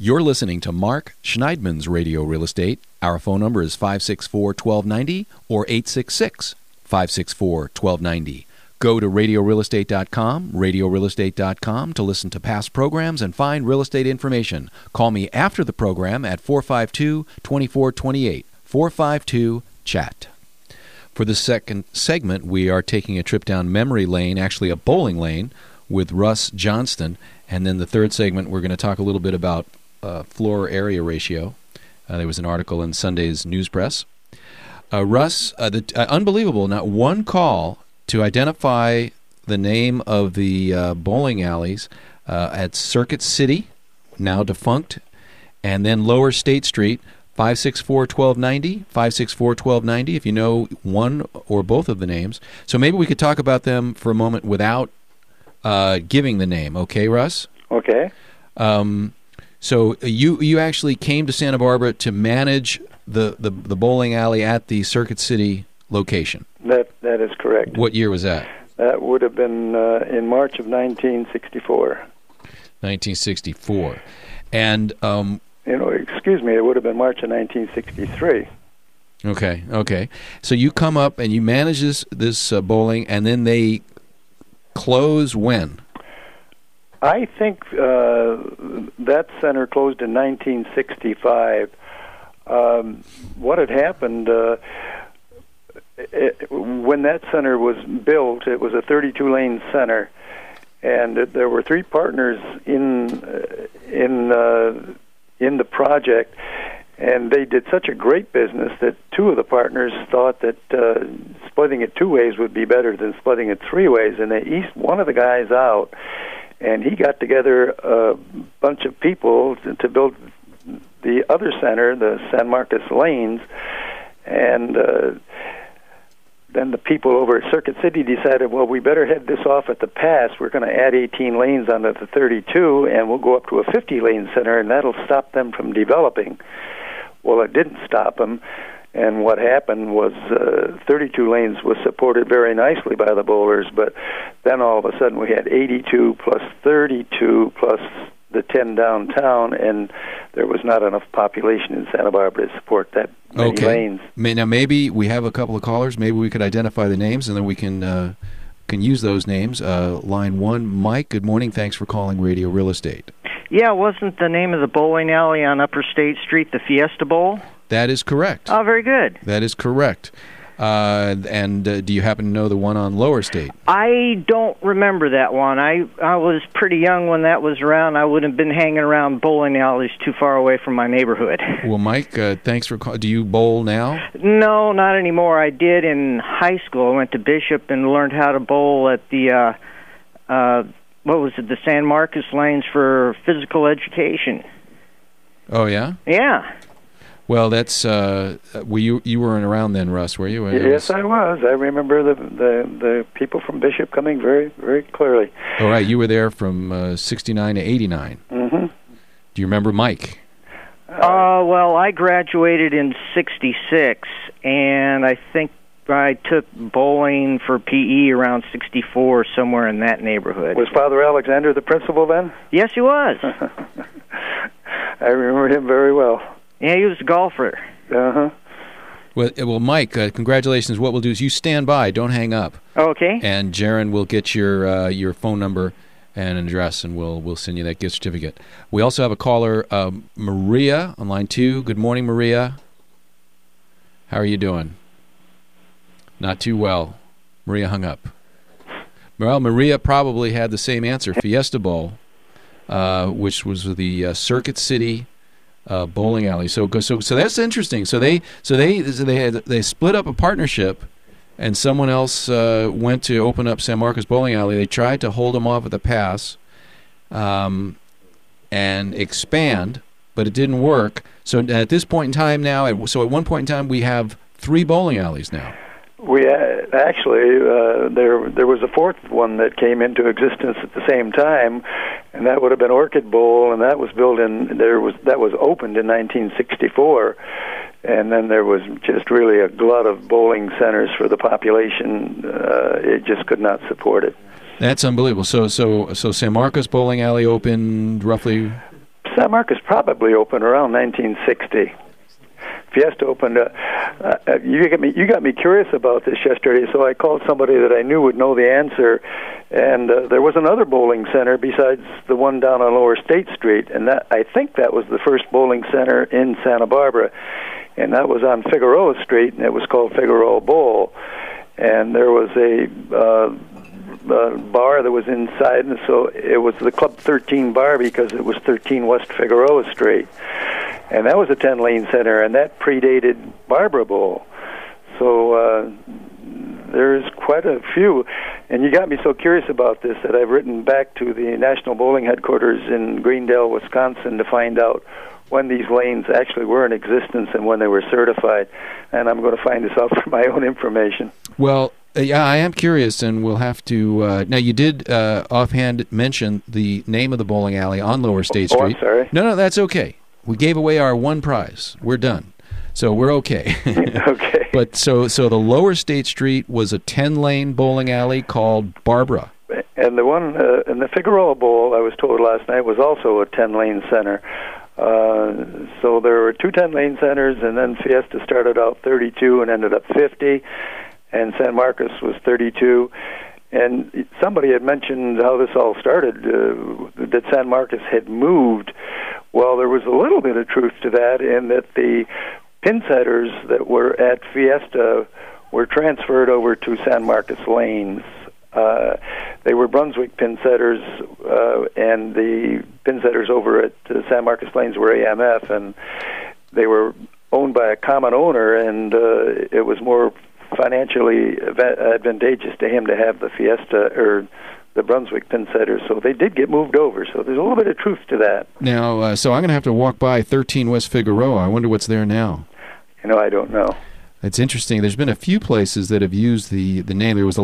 You're listening to Mark Schneidman's Radio Real Estate. Our phone number is 564-1290 or 866-564-1290. Go to radiorealestate.com, radiorealestate.com to listen to past programs and find real estate information. Call me after the program at 452-2428, 452-CHAT. For the second segment, we are taking a trip down memory lane, actually a bowling lane, with Russ Johnston. And then the third segment, we're going to talk a little bit about floor area ratio. There was an article in Sunday's News Press. Russ, unbelievable, not one call to identify the name of the bowling alleys at Circuit City, now defunct, and then Lower State Street, 564-1290, 564-1290, if you know one or both of the names. So maybe we could talk about them for a moment without giving the name. Okay, Russ? Okay. So you actually came to Santa Barbara to manage the bowling alley at the Circuit City location. That is correct. What year was that? That would have been in March of 1964. 1964. And excuse me, it would have been March of 1963. Okay. So you come up and you manage this bowling, and then they close when? I think that center closed in 1965. What had happened, when that center was built, it was a 32-lane center, and there were three partners in the project, and they did such a great business that two of the partners thought that splitting it two ways would be better than splitting it three ways, and they eased one of the guys out, and he got together a bunch of people to build the other center, the San Marcos Lanes, and then the people over at Circuit City decided, well, we better head this off at the pass. We're going to add 18 lanes onto the 32, and we'll go up to a 50-lane center, and that'll stop them from developing. Well, it didn't stop them, and what happened was 32 lanes was supported very nicely by the bowlers, but then all of a sudden we had 82 plus 32 plus the 10 downtown, and there was not enough population in Santa Barbara to support that many lanes. Now, maybe we have a couple of callers. Maybe we could identify the names, and then we can use those names. Line 1, Mike, good morning. Thanks for calling Radio Real Estate. Yeah, wasn't the name of the bowling alley on Upper State Street the Fiesta Bowl? That is correct. Oh, very good. That is correct. And do you happen to know the one on Lower State? I don't remember that one. I was pretty young when that was around. I wouldn't have been hanging around bowling alleys too far away from my neighborhood. Well, Mike, thanks for calling. Do you bowl now? No, not anymore. I did in high school. I went to Bishop and learned how to bowl at the, the San Marcos Lanes for physical education. Oh, yeah? Yeah. Well, that's you weren't around then, Russ, were you? Yes, I was. I remember the people from Bishop coming very, very clearly. All right, you were there from 69 to 89. Mm-hmm. Do you remember Mike? Well, I graduated in 66, and I think I took bowling for PE around 64, somewhere in that neighborhood. Was Father Alexander the principal then? Yes, he was. I remember him very well. Yeah, he was a golfer. Uh-huh. Well, Mike, congratulations. What we'll do is you stand by. Don't hang up. Okay. And Jaron will get your phone number and an address, and we'll send you that gift certificate. We also have a caller, Maria, on line 2. Good morning, Maria. How are you doing? Not too well. Maria hung up. Well, Maria probably had the same answer, Fiesta Bowl, which was the Circuit City bowling alley. So that's interesting. So they split up a partnership, and someone else went to open up San Marcos Bowling Alley. They tried to hold them off at the pass and expand, but it didn't work. So at this point in time now, at one point in time, we have 3 bowling alleys now. We actually there was a fourth one that came into existence at the same time, and that would have been Orchid Bowl, and that was opened in 1964, and then there was just really a glut of bowling centers for the population. It just could not support it. That's unbelievable. So San Marcos Bowling Alley opened roughly San Marcos probably opened around 1960. Fiesta opened. You got me curious about this yesterday, so I called somebody that I knew would know the answer. And there was another bowling center besides the one down on Lower State Street, and I think that was the first bowling center in Santa Barbara, and that was on Figueroa Street, and it was called Figueroa Bowl. And there was a bar that was inside, and so it was the Club 13 bar because it was 13 West Figueroa Street. And that was a 10-lane center, and that predated Barbara Bowl. So there's quite a few. And you got me so curious about this that I've written back to the National Bowling Headquarters in Greendale, Wisconsin, to find out when these lanes actually were in existence and when they were certified. And I'm going to find this out for my own information. Well, yeah, I am curious, and we'll have to... now, you did offhand mention the name of the bowling alley on Lower State Street. Oh, I'm sorry. No, that's okay. We gave away our one prize. We're done. So we're okay. Okay. But so the Lower State Street was a 10-lane bowling alley called Barbara. And the one in the Figueroa Bowl, I was told last night, was also a 10-lane center. So there were two 10-lane centers, and then Fiesta started out 32 and ended up 50, and San Marcos was 32. And somebody had mentioned how this all started, that San Marcos had moved. Well, there was a little bit of truth to that in that the pin setters that were at Fiesta were transferred over to San Marcos lanes. They were Brunswick pin setters, and the pin setters over at San Marcos lanes were AMF, and they were owned by a common owner, and it was more financially advantageous to him to have the Fiesta or the Brunswick pin setters, so they did get moved over. So there's a little bit of truth to that. Now, so I'm going to have to walk by 13 West Figueroa. I wonder what's there now. I don't know. It's interesting. There's been a few places that have used the name. There was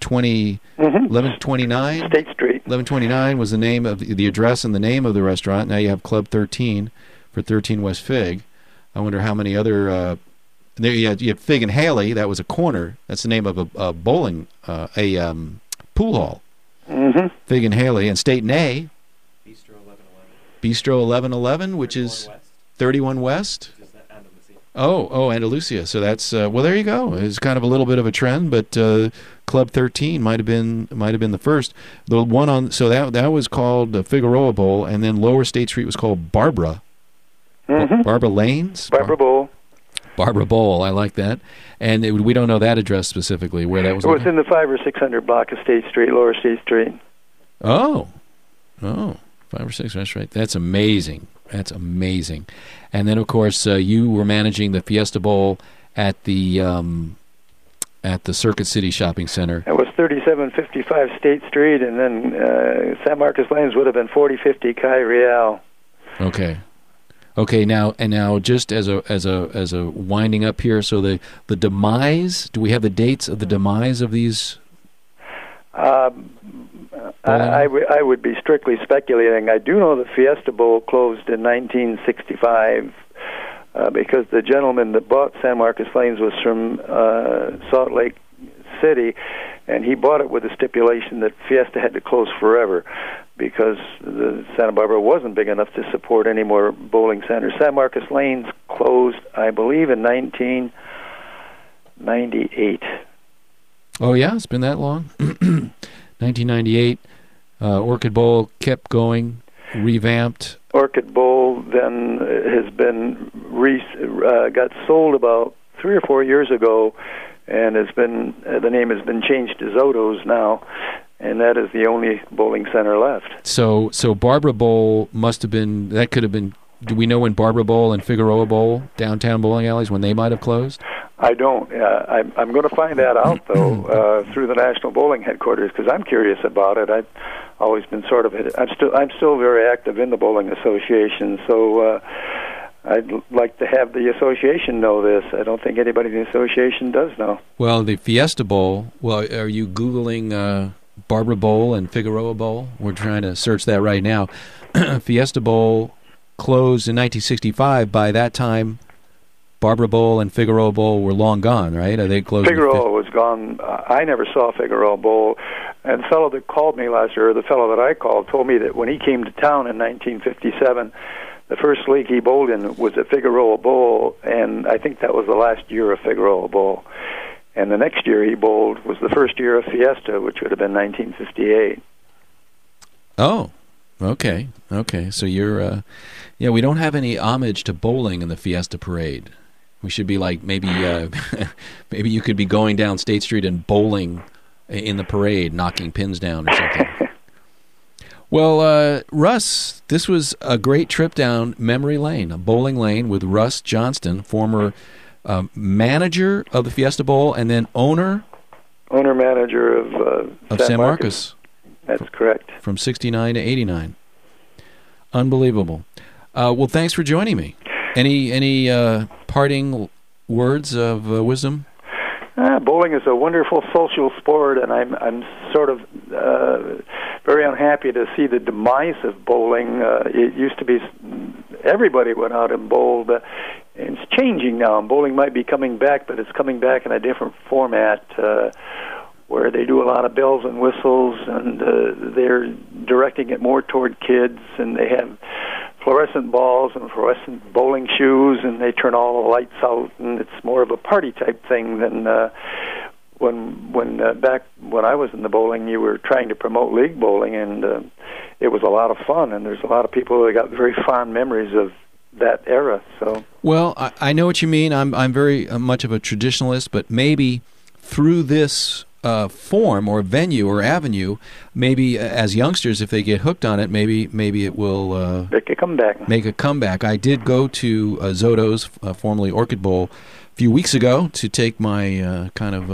1129 State Street. 1129 was the name of the address and the name of the restaurant. Now you have Club 13 for 13 West Fig. I wonder how many other. There you have Fig and Haley. That was a corner. That's the name of a bowling, pool hall. Mm-hmm. Fig and Haley, and State and A. Bistro 1111. Bistro 1111, which is 31 West. Oh, Andalusia. So that's well. There you go. It's kind of a little bit of a trend, but Club 13 might have been the first. The one on that was called the Figueroa Bowl, and then Lower State Street was called Barbara. Mm-hmm. Barbara Lanes. Barbara Bowl. Barbara Bowl. I like that. And we don't know that address specifically where that was. It was in the 500 or 600 block of State Street, Lower State Street. Oh, 5 or 6. That's right. That's amazing. That's amazing. And then, of course, you were managing the Fiesta Bowl at the Circuit City Shopping Center. It was 3755 State Street, and then San Marcos Lanes would have been 4050 Calle Real. Okay. Now just as a winding up here. So the demise. Do we have the dates of the demise of these? I would be strictly speculating. I do know the Fiesta Bowl closed in 1965 because the gentleman that bought San Marcos Lanes was from Salt Lake City, and he bought it with the stipulation that Fiesta had to close forever because the Santa Barbara wasn't big enough to support any more bowling centers. San Marcos Lanes closed, I believe, in 1998. Oh, yeah? It's been that long? 1998. Orchid Bowl kept going, revamped. Orchid Bowl then has been got sold about 3 or 4 years ago, and the name has been changed to Zoto's now, and that is the only bowling center left. So Barbara Bowl could have been. Do we know when Barbara Bowl and Figueroa Bowl, downtown bowling alleys, when they might have closed? I don't. I'm going to find that out, though, through the National Bowling Headquarters, because I'm curious about it. I've always been I'm still very active in the Bowling Association, so I'd like to have the association know this. I don't think anybody in the association does know. Well, the Fiesta Bowl, are you Googling Barbara Bowl and Figueroa Bowl? We're trying to search that right now. Fiesta Bowl closed in 1965. By that time, Barbara Bowl and Figueroa Bowl were long gone, right? Are they closed? Figueroa was gone. I never saw Figueroa Bowl. And the fellow that called me last year, the fellow that I called, told me that when he came to town in 1957, the first league he bowled in was at Figueroa Bowl, and I think that was the last year of Figueroa Bowl. And the next year he bowled was the first year of Fiesta, which would have been 1958. Oh, okay. So you're, we don't have any homage to bowling in the Fiesta Parade. We should be like maybe you could be going down State Street and bowling in the parade, knocking pins down or something. Well, Russ, this was a great trip down memory lane, a bowling lane with Russ Johnston, former manager of the Fiesta Bowl and then owner-manager of San Marcos. That's correct. From 69 to 89. Unbelievable. Well, thanks for joining me. Any parting words of wisdom? Bowling is a wonderful social sport, and I'm sort of very unhappy to see the demise of bowling. It used to be everybody went out and bowled. And it's changing now. Bowling might be coming back, but it's coming back in a different format where they do a lot of bells and whistles, and they're directing it more toward kids, and they have fluorescent balls and fluorescent bowling shoes, and they turn all the lights out, and it's more of a party type thing than when back when I was in the bowling, you were trying to promote league bowling, and it was a lot of fun, and there's a lot of people that got very fond memories of that era. So, well, I know what you mean. I'm very much of a traditionalist, but maybe through this form or venue or avenue, maybe as youngsters, if they get hooked on it, maybe it will make a comeback. Make a comeback. I did go to Zoto's, formerly Orchid Bowl, a few weeks ago to take my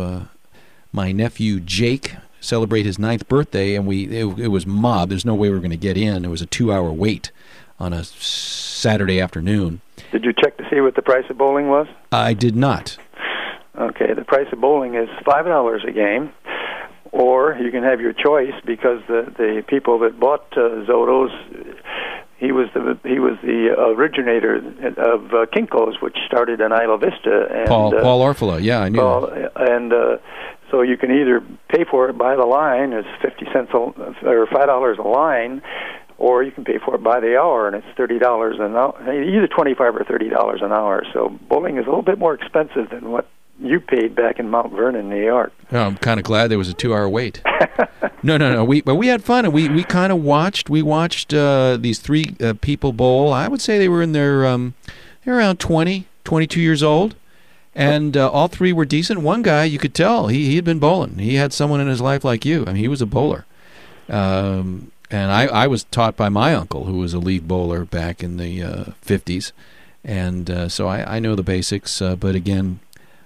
my nephew Jake celebrate his 9th birthday, and it was mobbed. There's no way we were going to get in. It was a 2-hour wait on a Saturday afternoon. Did you check to see what the price of bowling was? I did not. Okay, the price of bowling is $5 a game, or you can have your choice because the people that bought Zoto's, he was the originator of Kinko's, which started in Isla Vista. And, Paul Orfila, yeah, I knew. And so you can either pay for it by the line, it's 50 cents or $5 a line, or you can pay for it by the hour, and it's $30 an hour, either $25 or $30 an hour. So bowling is a little bit more expensive than what you paid back in Mount Vernon, New York. Oh, I'm kind of glad there was a 2-hour wait. No. We had fun, and we kind of watched. We watched these 3 people bowl. I would say they were in their they're around 20, 22 years old, and all 3 were decent. One guy, you could tell he had been bowling. He had someone in his life like you. I mean, he was a bowler. And I was taught by my uncle, who was a league bowler back in the 50s, and so I know the basics. But again,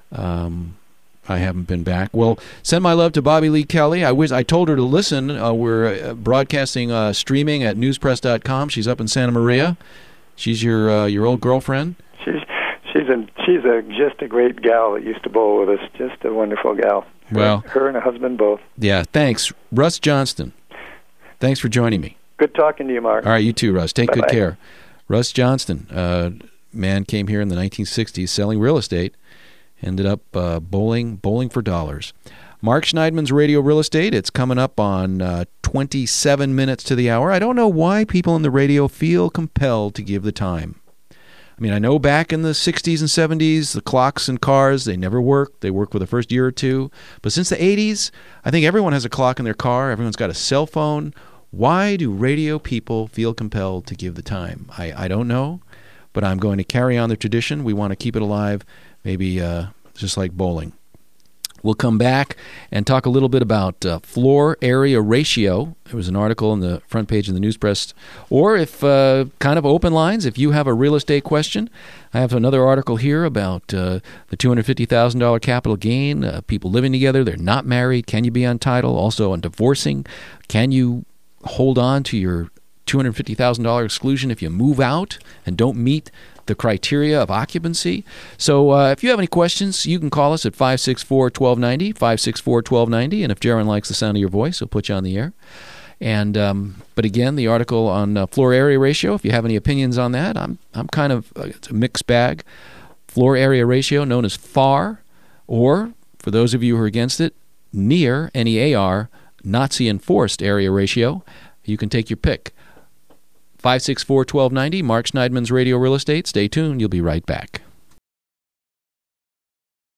I haven't been back. Well, send my love to Bobby Lee Kelly. I told her to listen. We're broadcasting, streaming at newspress.com. She's up in Santa Maria. She's your old girlfriend. She's just a great gal that used to bowl with us. Just a wonderful gal. Well, her and her husband both. Yeah. Thanks, Russ Johnston. Thanks for joining me. Good talking to you, Mark. All right, you too, Russ. Take Bye-bye. good care. Russ Johnston, man came here in the 1960s selling real estate. Ended up bowling for dollars. Mark Schneidman's Radio Real Estate. It's coming up on 27 minutes to the hour. I don't know why people in the radio feel compelled to give the time. I mean, I know back in the 60s and 70s, the clocks and cars, they never worked. They worked for the first year or two. But since the 80s, I think everyone has a clock in their car. Everyone's got a cell phone. Why do radio people feel compelled to give the time? I don't know, but I'm going to carry on the tradition. We want to keep it alive. Maybe just like bowling. We'll come back and talk a little bit about floor area ratio. There was an article on the front page of the News Press. Or if kind of open lines, if you have a real estate question. I have another article here about the $250,000 capital gain, people living together, they're not married. Can you be on title? Also on divorcing. Can you hold on to your $250,000 exclusion if you move out and don't meet the criteria of occupancy? So if you have any questions, you can call us at 564-1290, 564-1290, and if Jaron likes the sound of your voice, he'll put you on the air. And but again, the article on floor area ratio, if you have any opinions on that, I'm kind of, it's a mixed bag. floor area ratio known as FAR, or, for those of you who are against it, NEAR, N-E-A-R, Nazi Enforced Area Ratio. You can take your pick. 564-1290, Mark Schneidman's Radio Real Estate. Stay tuned. You'll be right back.